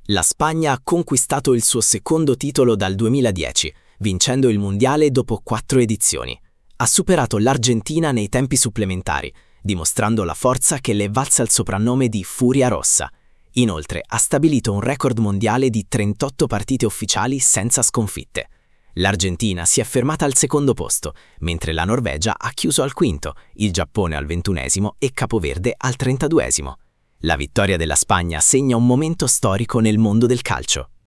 La Spagna ha conquistato il suo secondo titolo dal 2010, vincendo il mondiale dopo 4 edizioni. Ha superato l'Argentina nei tempi supplementari, dimostrando la forza che le è valsa il soprannome di Furia Rossa. Inoltre ha stabilito un record mondiale di 38 partite ufficiali senza sconfitte. L'Argentina si è fermata al secondo posto, mentre la Norvegia ha chiuso al quinto, il Giappone al 21esimo e Capoverde al 32esimo. La vittoria della Spagna segna un momento storico nel mondo del calcio.